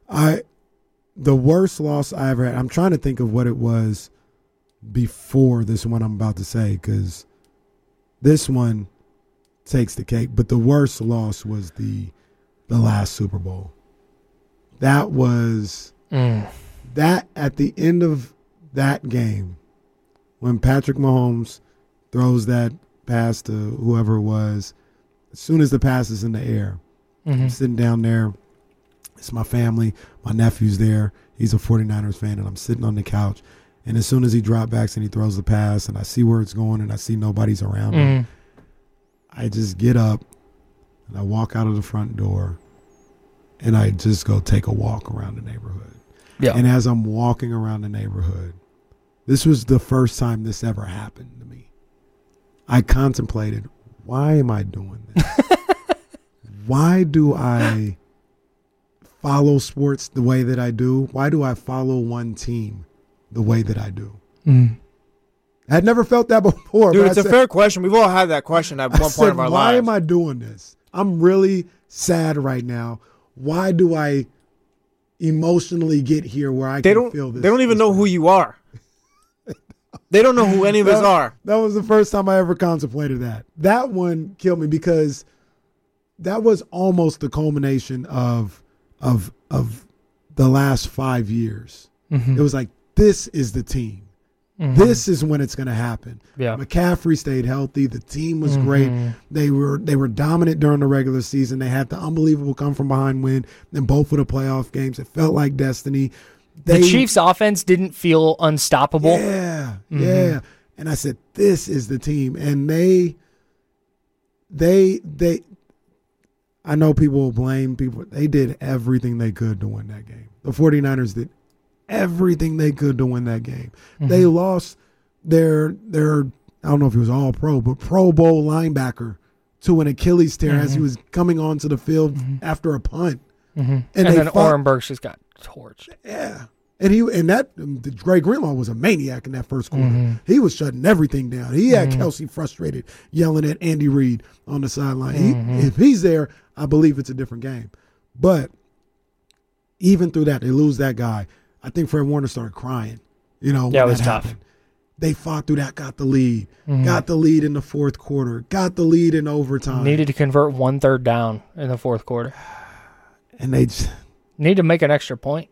The worst loss I ever had, I'm trying to think of what it was before this one I'm about to say, because this one takes the cake. But the worst loss was the last Super Bowl. That was that at the end of that game, when Patrick Mahomes throws that pass to whoever it was, as soon as the pass is in the air, I'm sitting down there. It's my family. My nephew's there. He's a 49ers fan, and I'm sitting on the couch. And as soon as he drop backs and he throws the pass, and I see where it's going, and I see nobody's around him, I just get up, and I walk out of the front door, and I just go take a walk around the neighborhood. Yeah. And as I'm walking around the neighborhood, this was the first time this ever happened to me. I contemplated, why am I doing this? Why do I follow sports the way that I do? Why do I follow one team the way that I do? I had never felt that before. Dude, it's a fair question. We've all had that question at one point of our lives. Why am I doing this? I'm really sad right now. Why do I emotionally get here where I can feel this? They don't even know who you are. They don't know who any of us are. That was the first time I ever contemplated that. That one killed me, because that was almost the culmination of the last 5 years. It was like, this is the team. This is when it's going to happen. Yeah. McCaffrey stayed healthy. The team was great. They were dominant during the regular season. They had the unbelievable come from behind win in both of the playoff games. It felt like destiny. The Chiefs' offense didn't feel unstoppable. Yeah, yeah. And I said, this is the team. And they I know people will blame people. They did everything they could to win that game. The 49ers did everything they could to win that game. They lost their I don't know if he was all pro, but Pro Bowl linebacker to an Achilles tear as he was coming onto the field after a punt. And then Orenburg just got torched. Yeah. And Greg Greenlaw was a maniac in that first quarter. He was shutting everything down. He had Kelsey frustrated, yelling at Andy Reid on the sideline. If he's there, I believe it's a different game. But even through that, they lose that guy. I think Fred Warner started crying. You know, yeah, when it was that tough. happened. They fought through that, got the lead. Got the lead in the fourth quarter. Got the lead in overtime. Needed to convert 1/3 down in the fourth quarter. And they just need to make an extra point.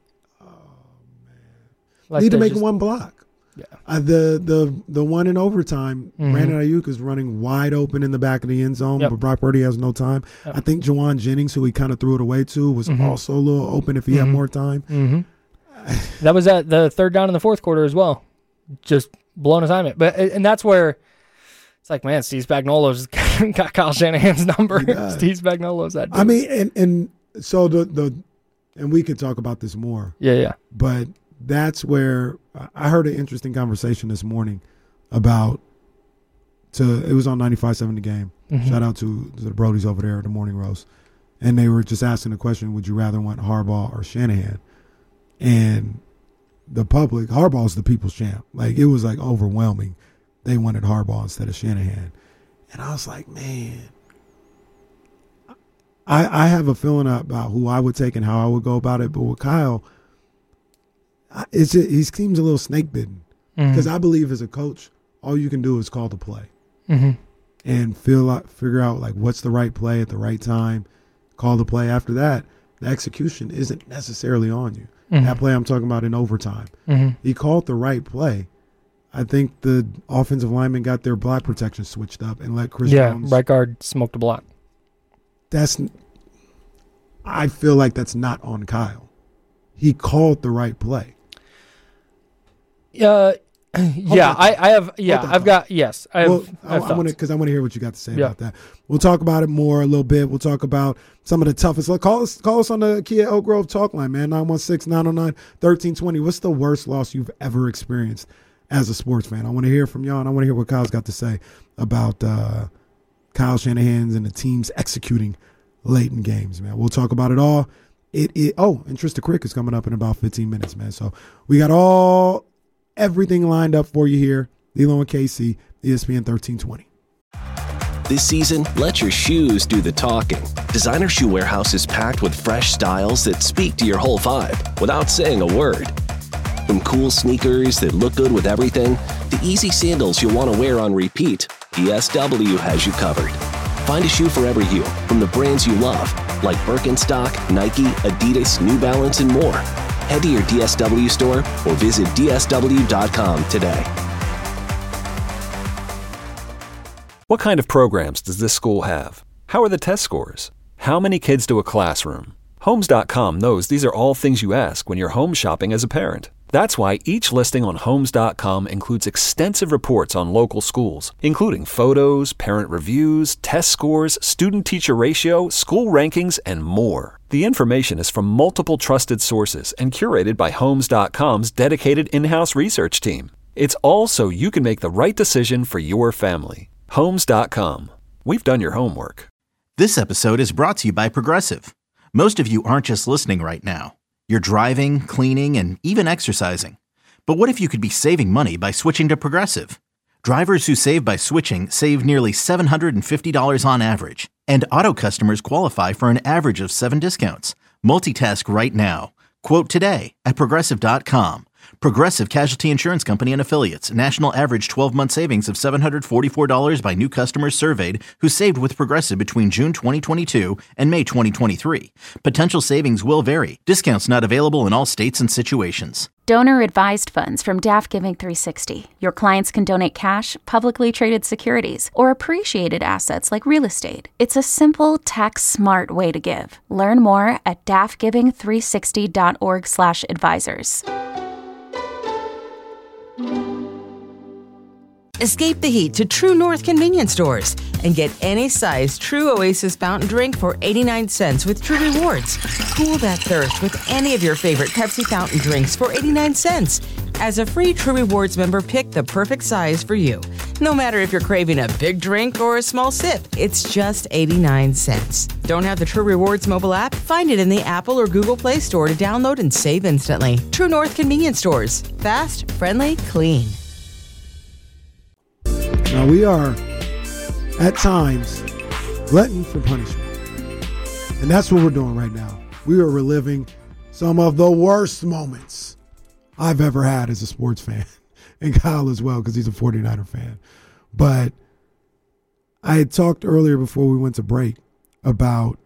Like need to make one block. Yeah. The one in overtime, Brandon Ayuk is running wide open in the back of the end zone, but Brock Purdy has no time. I think Jawan Jennings, who he kind of threw it away to, was also a little open if he had more time. That was at the third down in the fourth quarter as well. Just blown assignment. And that's where it's like, man, Steve Spagnuolo's got Kyle Shanahan's number. Steve Spagnuolo's that dude. I mean, and so and we could talk about this more. Yeah. But that's where I heard an interesting conversation this morning about it was on 95.7 The Game. Mm-hmm. Shout out to the Brodies over there at the Morning Roast. And they were just asking the question, would you rather want Harbaugh or Shanahan? And the public, Harbaugh's the people's champ. Like, it was like overwhelming. They wanted Harbaugh instead of Shanahan. And I was like, man, I have a feeling about who I would take and how I would go about it. But with Kyle, he seems a little snake bitten. Because I believe as a coach, all you can do is call the play. Mm-hmm. And figure out like what's the right play at the right time, call the play. After that, the execution isn't necessarily on you. Mm-hmm. That play I'm talking about in overtime. Mm-hmm. He called the right play. I think the offensive linemen got their block protection switched up and let Chris Jones. Right guard smoked a block. I feel like that's not on Kyle. He called the right play. I have thoughts. I want to hear what you got to say about that. We'll talk about it more a little bit. We'll talk about some of the toughest. Call us on the Kia Elk Grove talk line, man. 916-909-1320. What's the worst loss you've ever experienced as a sports fan? I want to hear from y'all, and I want to hear what Kyle's got to say about Kyle Shanahan's and the teams executing late in games, man. We'll talk about it all. And Trista Crick is coming up in about 15 minutes, man. So we got everything lined up for you here. Lilo and KC, ESPN 1320. This season, let your shoes do the talking. Designer Shoe Warehouse is packed with fresh styles that speak to your whole vibe without saying a word. From cool sneakers that look good with everything, to easy sandals you'll want to wear on repeat, DSW has you covered. Find a shoe for every you from the brands you love, like Birkenstock, Nike, Adidas, New Balance, and more. Head to your DSW store or visit DSW.com today. What kind of programs does this school have? How are the test scores? How many kids do a classroom? Homes.com knows these are all things you ask when you're home shopping as a parent. That's why each listing on Homes.com includes extensive reports on local schools, including photos, parent reviews, test scores, student-teacher ratio, school rankings, and more. The information is from multiple trusted sources and curated by Homes.com's dedicated in-house research team. It's all so you can make the right decision for your family. Homes.com. We've done your homework. This episode is brought to you by Progressive. Most of you aren't just listening right now. You're driving, cleaning, and even exercising. But what if you could be saving money by switching to Progressive? Drivers who save by switching save nearly $750 on average. And auto customers qualify for an average of 7 discounts. Multitask right now. Quote today at Progressive.com. Progressive Casualty Insurance Company and Affiliates. National average 12-month savings of $744 by new customers surveyed who saved with Progressive between June 2022 and May 2023. Potential savings will vary. Discounts not available in all states and situations. Donor-advised funds from DAF Giving 360. Your clients can donate cash, publicly traded securities, or appreciated assets like real estate. It's a simple, tax-smart way to give. Learn more at dafgiving360.org/advisors. Escape the heat to True North convenience stores and get any size True Oasis fountain drink for 89 cents with True Rewards. Cool that thirst with any of your favorite Pepsi fountain drinks for 89 cents. As a free True Rewards member, pick the perfect size for you. No matter if you're craving a big drink or a small sip, it's just 89 cents. Don't have the True Rewards mobile app? Find it in the Apple or Google Play Store to download and save instantly. True North convenience stores. Fast, friendly, clean. Now, we are, at times, glutton for punishment. And that's what we're doing right now. We are reliving some of the worst moments I've ever had as a sports fan. And Kyle as well, because he's a 49er fan. But I had talked earlier before we went to break about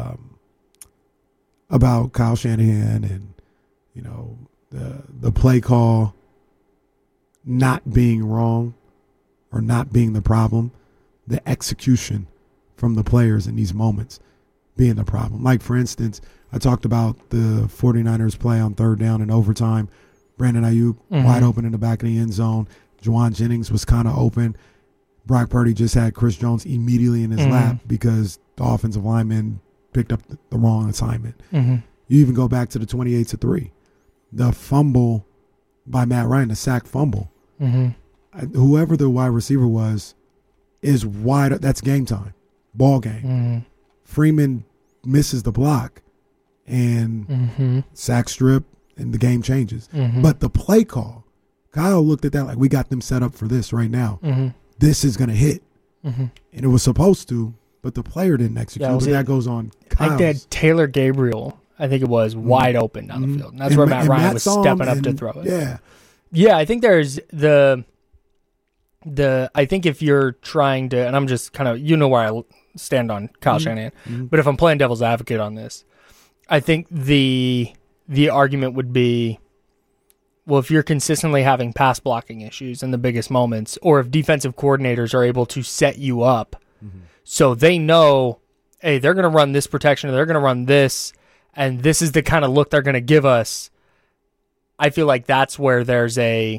Kyle Shanahan and, the play call not being wrong. Or not being the problem, the execution from the players in these moments being the problem. Like, for instance, I talked about the 49ers play on third down in overtime. Brandon Ayuk wide open in the back of the end zone. Juwan Jennings was kind of open. Brock Purdy just had Chris Jones immediately in his lap because the offensive lineman picked up the wrong assignment. You even go back to the 28-3. the fumble by Matt Ryan, the sack fumble. Mm-hmm. Whoever the wide receiver was is wide. That's game time, ball game. Mm-hmm. Freeman misses the block and sack strip, and the game changes. But the play call, Kyle looked at that like, we got them set up for this right now. This is going to hit. And it was supposed to, but the player didn't execute. But that goes on Kyle's. I think they had Taylor Gabriel, I think it was, wide open down the field. And that's where Matt Ryan was stepping up to throw it. Yeah. Yeah, I think there's the I think if you're trying to, and I'm just kind of, you know where I stand on Kyle Shanahan, but if I'm playing devil's advocate on this, I think the argument would be, well, if you're consistently having pass blocking issues in the biggest moments, or if defensive coordinators are able to set you up so they know, hey, they're going to run this protection, or they're going to run this, and this is the kind of look they're going to give us, I feel like that's where there's if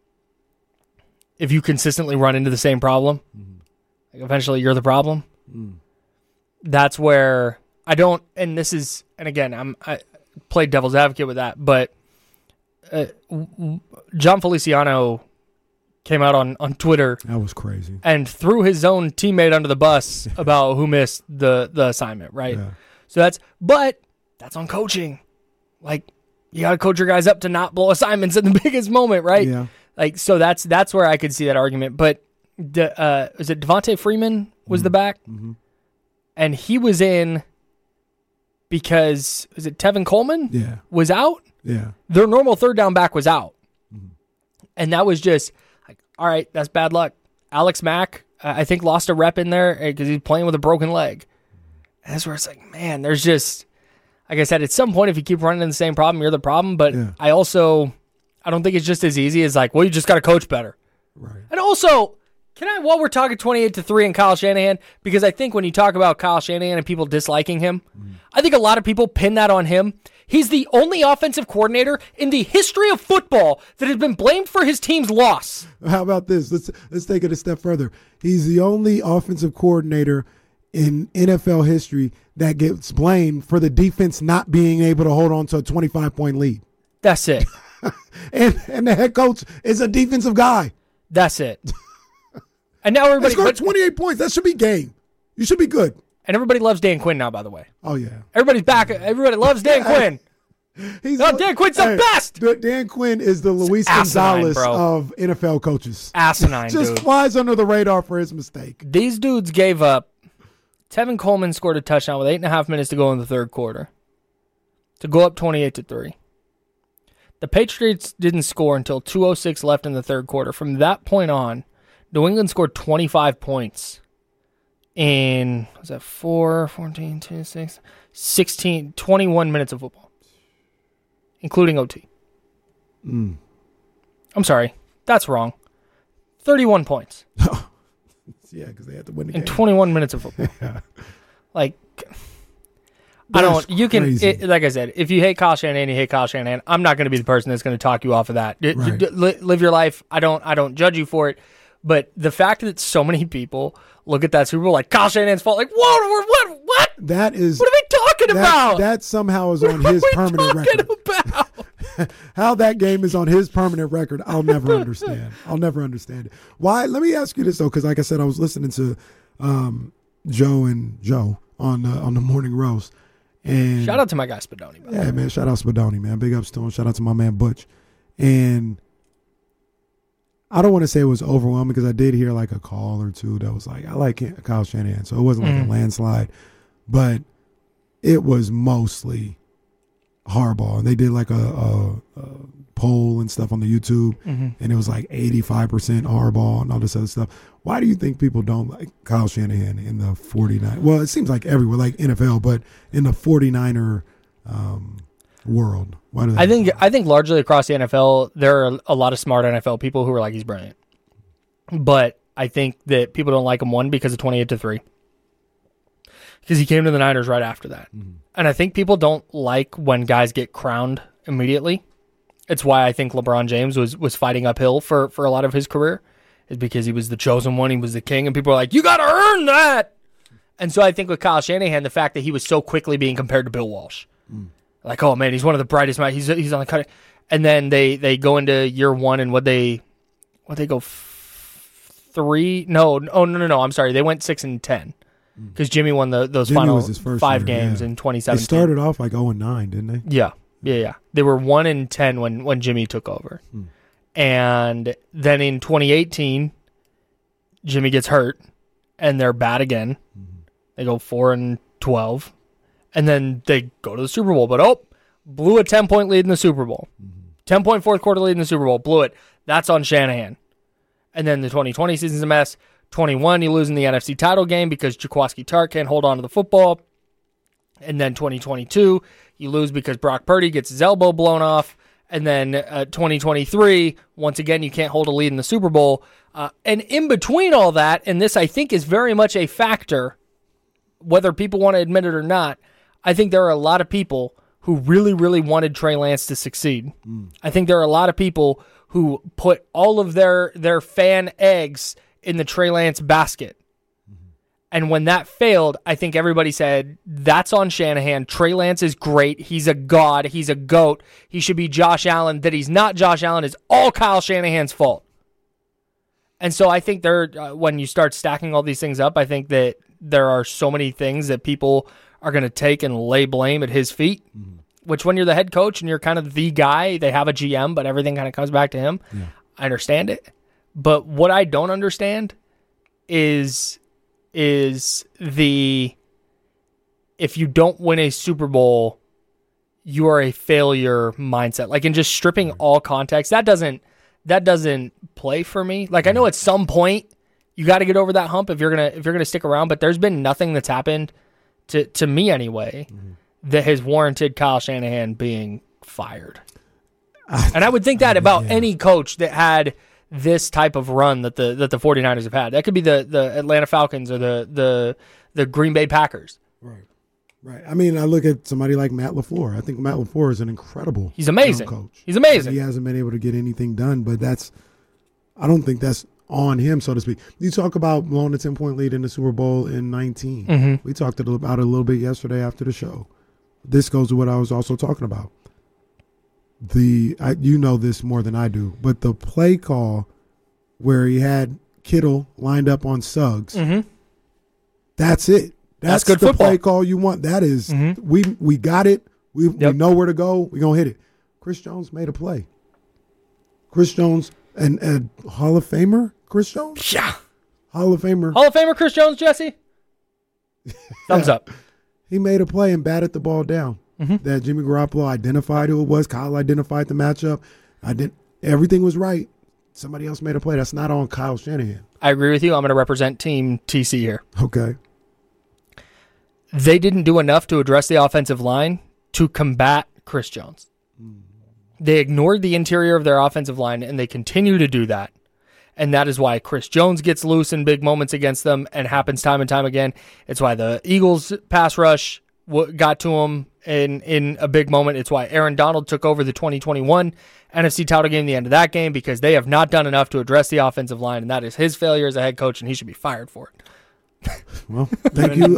you consistently run into the same problem, like eventually you're the problem. That's where I don't, and this is, and again, I played devil's advocate with that, but John Feliciano came out on Twitter. That was crazy. And threw his own teammate under the bus about who missed the assignment, right? Yeah. So that's on coaching. Like, you got to coach your guys up to not blow assignments in the biggest moment, right? Yeah. Like, so that's where I could see that argument. But is it Devontae Freeman was the back? And he was in because, is it Tevin Coleman? Yeah. Was out? Yeah. Their normal third down back was out. And that was just like, all right, that's bad luck. Alex Mack, I think, lost a rep in there because he's playing with a broken leg. And that's where it's like, man, there's just, like I said, at some point, if you keep running into the same problem, you're the problem. But I don't think it's just as easy as like, well, you just got to coach better. Right. And also, while we're talking 28-3 and Kyle Shanahan, because I think when you talk about Kyle Shanahan and people disliking him, I think a lot of people pin that on him. He's the only offensive coordinator in the history of football that has been blamed for his team's loss. How about this? Let's take it a step further. He's the only offensive coordinator in NFL history that gets blamed for the defense not being able to hold on to a 25-point lead. That's it. and the head coach is a defensive guy. That's it. And now everybody scored 28 points. That should be game. You should be good. And everybody loves Dan Quinn now, by the way. Oh, yeah. Everybody's back. Everybody loves Dan Quinn. Dan Quinn's the best. Dan Quinn is the Luis Gonzalez of NFL coaches. Asinine, Just dude. flies under the radar for his mistake. These dudes gave up. Tevin Coleman scored a touchdown with 8.5 minutes to go in the third quarter to go up 28-3. The Patriots didn't score until 2:06 left in the third quarter. From that point on, New England scored 25 points in, was that 14, 2, 6, 16, 21 minutes of football, including OT. I'm sorry. That's wrong. 31 points. Yeah, because they had to win the in game. 21 minutes of football. Like, like I said, if you hate Kyle Shanahan, you hate Kyle Shanahan. I'm not going to be the person that's going to talk you off of that. Right. Live your life. I don't judge you for it. But the fact that so many people look at that Super Bowl like Kyle Shanahan's fault, like, whoa, what? That is. What are they talking about? That somehow is on his permanent record. How that game is on his permanent record, I'll never understand. I'll never understand it. Why? Let me ask you this though, because like I said, I was listening to Joe on the Morning Roast, and shout out to my guy Spadoni. Yeah, man, shout out Spadoni, man. Big ups to him. Shout out to my man Butch, and I don't want to say it was overwhelming because I did hear like a call or two that was like, I like Kyle Shanahan, so it wasn't like a landslide, but it was mostly Harbaugh. And they did like a poll and stuff on the YouTube, and it was like 85% Harbaugh and all this other stuff. Why do you think people don't like Kyle Shanahan in the 49? Well, it seems like everywhere, like NFL, but in the 49er world. Why do they I think largely across the NFL, there are a lot of smart NFL people who are like, he's brilliant. But I think that people don't like him, one, because of 28-3. Because he came to the Niners right after that. And I think people don't like when guys get crowned immediately. It's why I think LeBron James was fighting uphill for a lot of his career, is because he was the chosen one, he was the king, and people are like, you got to earn that. And so I think with Kyle Shanahan, the fact that he was so quickly being compared to Bill Walsh, like, oh man, he's one of the brightest minds, he's on the cutting. And then they go into year one, and what they go 3? No. I'm sorry. They went 6-10 because Jimmy won those Jimmy final was his first 5 year, games in 2017. They started off like 0-9, didn't they? Yeah. They were 1-10 when Jimmy took over, and then in 2018, Jimmy gets hurt, and they're bad again. They go 4-12, and then they go to the Super Bowl, but blew a 10-point lead in the Super Bowl. 10-point fourth quarter lead in the Super Bowl, blew it. That's on Shanahan. And then the 2020 season's a mess. 21, you lose in the NFC title game because Jaquiski Tartt can't hold on to the football. And then 2022, you lose because Brock Purdy gets his elbow blown off. And then 2023, once again, you can't hold a lead in the Super Bowl. And in between all that, and this I think is very much a factor, whether people want to admit it or not, I think there are a lot of people who really, really wanted Trey Lance to succeed. I think there are a lot of people who put all of their fan eggs in the Trey Lance basket. And when that failed, I think everybody said, that's on Shanahan. Trey Lance is great. He's a god. He's a GOAT. He should be Josh Allen. That he's not Josh Allen is all Kyle Shanahan's fault. And so I think when you start stacking all these things up, I think that there are so many things that people are going to take and lay blame at his feet, which when you're the head coach and you're kind of the guy, they have a GM, but everything kind of comes back to him. Yeah. I understand it. But what I don't understand is if you don't win a Super Bowl, you are a failure mindset. Like in just stripping all context, that doesn't play for me. Like I know at some point you got to get over that hump if you're gonna stick around. But there's been nothing that's happened to me anyway that has warranted Kyle Shanahan being fired. And I would think that about any coach that had this type of run that the 49ers have had. That could be the Atlanta Falcons or the Green Bay Packers. Right. I mean, I look at somebody like Matt LaFleur. I think Matt LaFleur is an incredible He's amazing. coach. He's amazing. He hasn't been able to get anything done, but I don't think that's on him, so to speak. You talk about blowing a 10-point lead in the Super Bowl in 19. We talked about it a little bit yesterday after the show. This goes to what I was also talking about. You know this more than I do, but the play call where he had Kittle lined up on Suggs, that's it. That's good the football. Play call you want. That is, we got it. We know where to go. We're going to hit it. Chris Jones made a play. Chris Jones, and Hall of Famer Chris Jones? Yeah. Hall of Famer Chris Jones, Jesse? Thumbs up. He made a play and batted the ball down. That Jimmy Garoppolo identified who it was. Kyle identified the matchup. Everything was right. Somebody else made a play. That's not on Kyle Shanahan. I agree with you. I'm going to represent Team TC here. Okay. They didn't do enough to address the offensive line to combat Chris Jones. They ignored the interior of their offensive line, and they continue to do that. And that is why Chris Jones gets loose in big moments against them and happens time and time again. It's why the Eagles pass rush got to him in a big moment. It's why Aaron Donald took over the 2021 NFC title game, the end of that game, because they have not done enough to address the offensive line, and that is his failure as a head coach, and he should be fired for it. Well, thank you,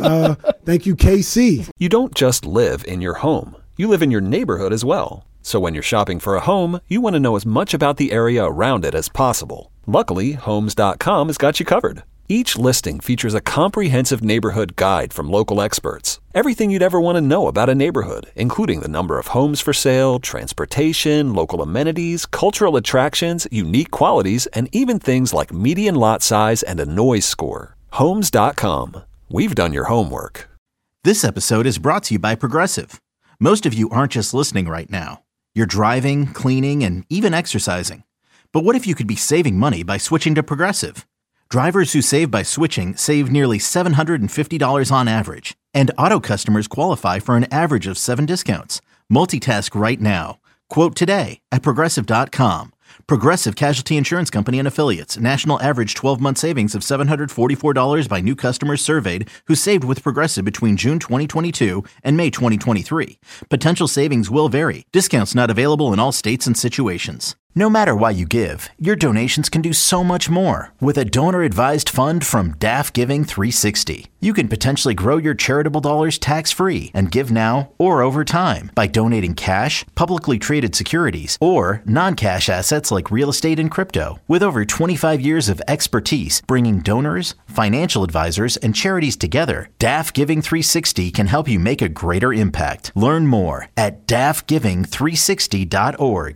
KC. You don't just live in your home. You live in your neighborhood as well. So when you're shopping for a home, you want to know as much about the area around it as possible. Luckily, Homes.com has got you covered. Each listing features a comprehensive neighborhood guide from local experts. Everything you'd ever want to know about a neighborhood, including the number of homes for sale, transportation, local amenities, cultural attractions, unique qualities, and even things like median lot size and a noise score. Homes.com. We've done your homework. This episode is brought to you by Progressive. Most of you aren't just listening right now. You're driving, cleaning, and even exercising. But what if you could be saving money by switching to Progressive? Drivers who save by switching save nearly $750 on average. And auto customers qualify for an average of 7 discounts. Multitask right now. Quote today at Progressive.com. Progressive Casualty Insurance Company and Affiliates. National average 12-month savings of $744 by new customers surveyed who saved with Progressive between June 2022 and May 2023. Potential savings will vary. Discounts not available in all states and situations. No matter why you give, your donations can do so much more with a donor-advised fund from DAF Giving 360. You can potentially grow your charitable dollars tax-free and give now or over time by donating cash, publicly traded securities, or non-cash assets like real estate and crypto. With over 25 years of expertise bringing donors, financial advisors, and charities together, DAF Giving 360 can help you make a greater impact. Learn more at dafgiving360.org.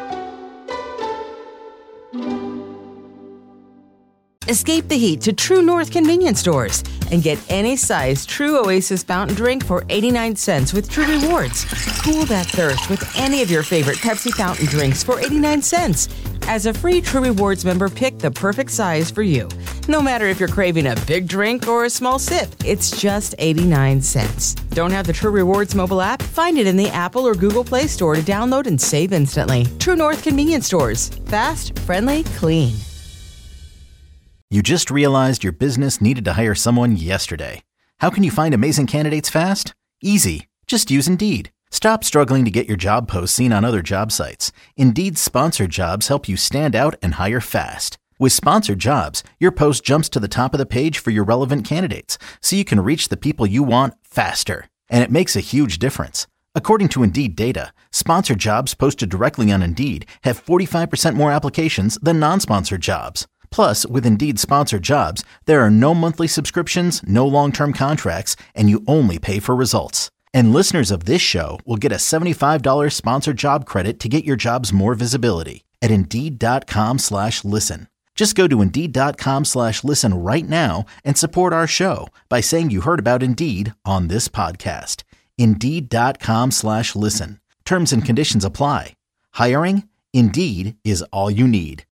Escape the heat to True North convenience stores and get any size True Oasis fountain drink for 89 cents with True Rewards. Cool that thirst with any of your favorite Pepsi fountain drinks for 89 cents. As a free True Rewards member, pick the perfect size for you. No matter if you're craving a big drink or a small sip, it's just 89 cents. Don't have the True Rewards mobile app? Find it in the Apple or Google Play Store to download and save instantly. True North convenience stores. Fast, friendly, clean. You just realized your business needed to hire someone yesterday. How can you find amazing candidates fast? Easy. Just use Indeed. Stop struggling to get your job posts seen on other job sites. Indeed's sponsored jobs help you stand out and hire fast. With sponsored jobs, your post jumps to the top of the page for your relevant candidates, so you can reach the people you want faster. And it makes a huge difference. According to Indeed data, sponsored jobs posted directly on Indeed have 45% more applications than non-sponsored jobs. Plus, with Indeed sponsored jobs, there are no monthly subscriptions, no long-term contracts, and you only pay for results. And listeners of this show will get a $75 sponsored job credit to get your jobs more visibility at Indeed.com/listen. Just go to Indeed.com/listen right now and support our show by saying you heard about Indeed on this podcast. Indeed.com/listen. Terms and conditions apply. Hiring? Indeed is all you need.